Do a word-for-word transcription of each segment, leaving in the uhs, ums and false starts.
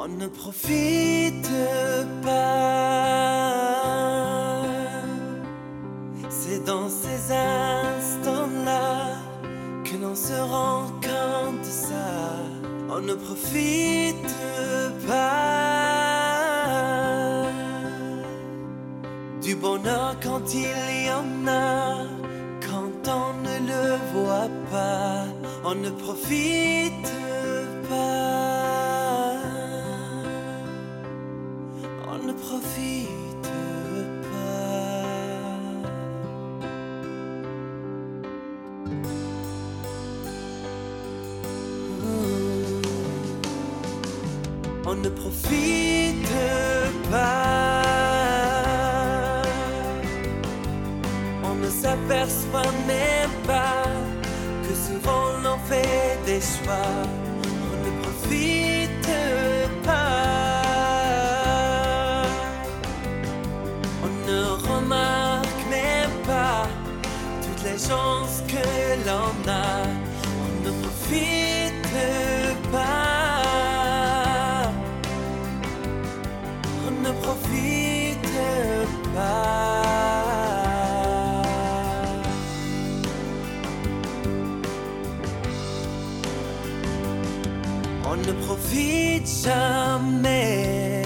On ne profite pas. C'est dans ces instants-là que l'on se rend compte de ça. On ne profite pas du bonheur quand il y en a, quand on ne le voit pas. On ne profite pas. On ne profite pas. On ne profite pas. On ne s'aperçoit même pas que souvent l'on fait des choix. On ne profite pas. On ne remarque même pas toutes les chances que l'on a. On ne profite pas. On ne profite pas. On ne profite jamais.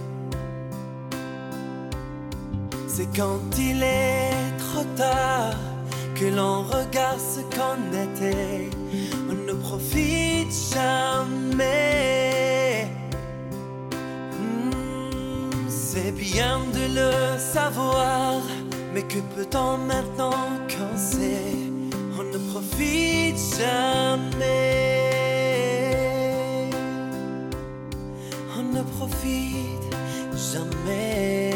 C'est quand il est trop tard que l'on regarde ce qu'on était. On ne profite jamais. Hmm, c'est bien de le savoir, mais que peut-on maintenant qu'en sait? On ne profite jamais. On ne profite jamais.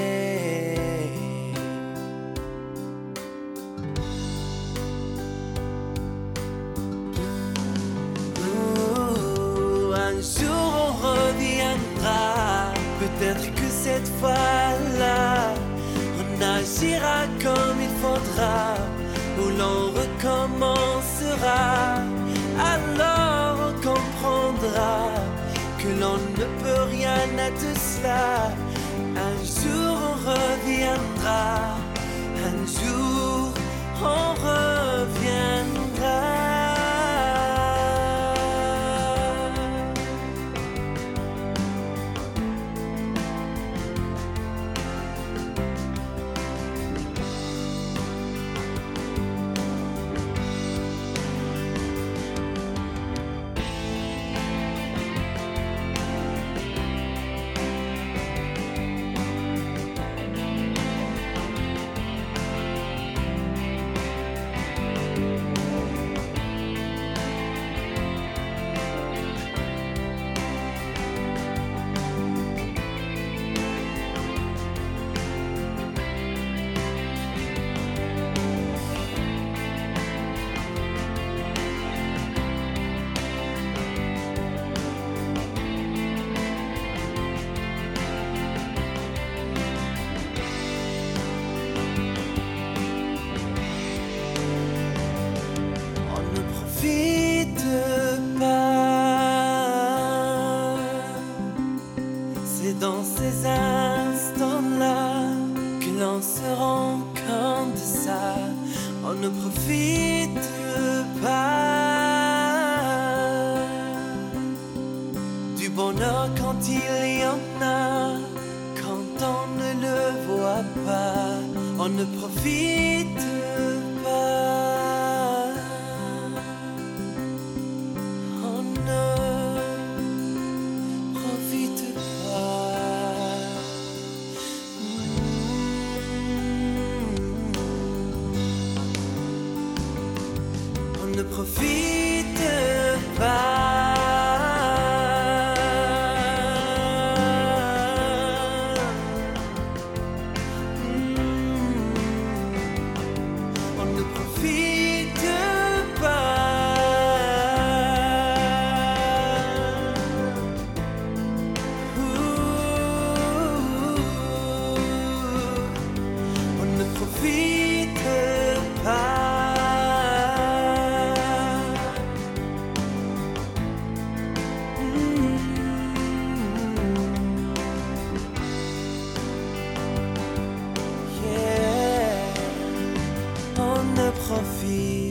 Ouh, un jour on reviendra. Peut-être que cette fois-là, on agira comme il faudra, où l'on recommencera. Alors on comprendra que l'on ne peut rien à tout cela. Un jour on reviendra. Un jour on reviendra. C'est dans ces instants-là que l'on se rend compte de ça. On ne profite pas du bonheur quand il y en a, quand on ne le voit pas. On ne profite pas. On ne profite pas. On ne profite pas. vie.